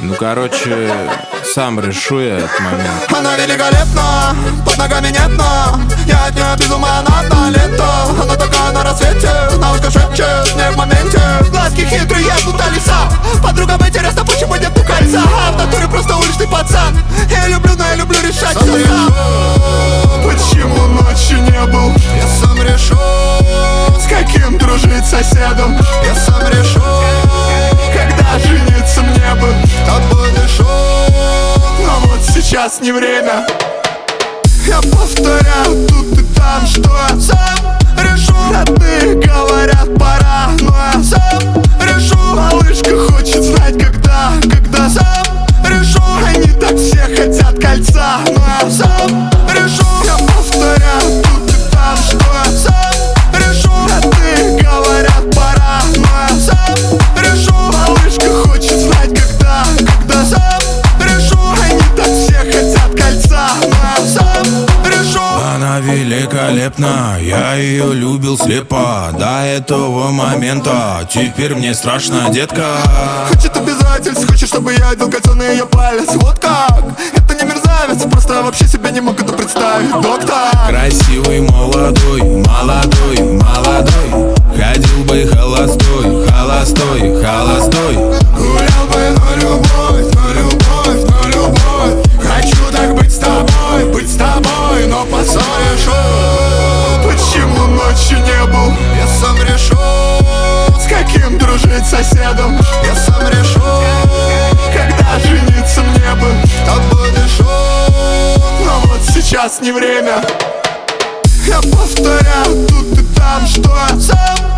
Ну, короче, сам решу я этот момент. Она великолепна, под ногами нет дна. Я от нее без ума, она одна лето. Она такая на рассвете, на ушко шепчет мне в моменте. Глазки хитрые, будто лиса. Подругам интересно, почему нету кольца. А в натуре просто уличный пацан. Я люблю, но я люблю решать все сам. Почему ночью не был? Я сам решу. С каким дружить соседом? Я сам решу. Когда жениться мне бы, тобой дышу. Но вот сейчас не время. Я повторяю тут и там, что я сам решу. Родные говорят, пора, но я сам решу. Малышка хочет знать, когда сам решу. Они так все хотят кольца, но я сам решу. Я повторяю тут и там, что я сам решу. Родные говорят, пора, но я сам решу. Малышка хочет знать, когда сам решу. Они так все хотят кольца, но я сам решу. Она великолепна, я ее любил слепо до этого момента. Теперь мне страшно, детка. Хочет обязательств, хочет, чтобы я одел кольцо на ее палец. Вот как, это не мерзавец, просто вообще себе не мог это представить. Доктор Красивый, молодой, молодой, молодой. Ходил бы холостой, холостой, холостой. гулял бы, но любовь, но любовь, но любовь. Хочу так быть с тобой, но поссоришь. Почему ночью не был? Я сам решу. С каким дружить соседом? Я сам решу. Когда жениться мне бы, тобой дышу. Но вот сейчас не время. Я повторяю тут и там, что я сам